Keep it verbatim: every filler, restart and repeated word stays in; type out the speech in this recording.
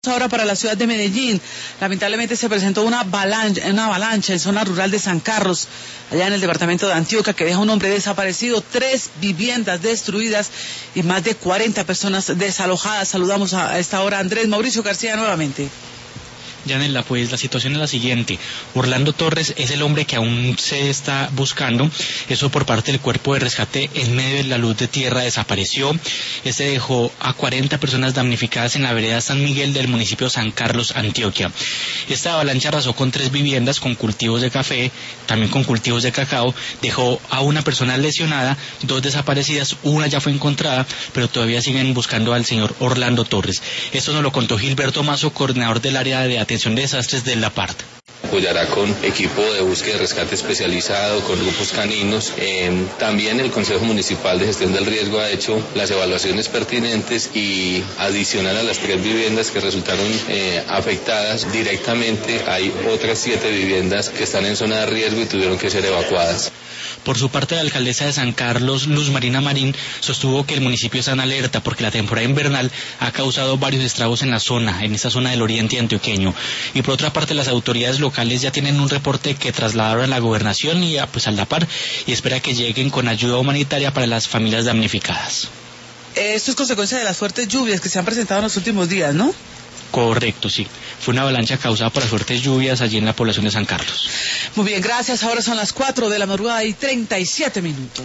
Ahora para la ciudad de Medellín, lamentablemente se presentó una avalancha, una avalancha en zona rural de San Carlos, allá en el departamento de Antioquia, que deja un hombre desaparecido, tres viviendas destruidas y más de cuarenta personas desalojadas. Saludamos a esta hora a Andrés Mauricio García nuevamente. Yanela, pues la situación es la siguiente. Orlando Torres es el hombre que aún se está buscando, eso por parte del cuerpo de rescate en medio de la luz de tierra desapareció. Este dejó a cuarenta personas damnificadas en la vereda San Miguel del municipio San Carlos, Antioquia. Esta avalancha arrasó con tres viviendas con cultivos de café, también con cultivos de cacao, dejó a una persona lesionada, dos desaparecidas, una ya fue encontrada, pero todavía siguen buscando al señor Orlando Torres. Esto nos lo contó Gilberto Mazo, coordinador del área de atención de desastres del LAPART. Apoyará con equipo de búsqueda y rescate especializado, con grupos caninos. Eh, también el Consejo Municipal de Gestión del Riesgo ha hecho las evaluaciones pertinentes y adicional a las tres viviendas que resultaron eh, afectadas directamente, hay otras siete viviendas que están en zona de riesgo y tuvieron que ser evacuadas. Por su parte, la alcaldesa de San Carlos, Luz Marina Marín, sostuvo que el municipio está en alerta porque la temporada invernal ha causado varios estragos en la zona, en esta zona del oriente antioqueño. Y por otra parte, las autoridades locales ya tienen un reporte que trasladaron a la gobernación y a, pues, al LAPART y espera que lleguen con ayuda humanitaria para las familias damnificadas. Esto es consecuencia de las fuertes lluvias que se han presentado en los últimos días, ¿no? Correcto, sí. Fue una avalancha causada por las fuertes lluvias allí en la población de San Carlos. Muy bien, gracias. Ahora son las cuatro de la madrugada y treinta y siete minutos.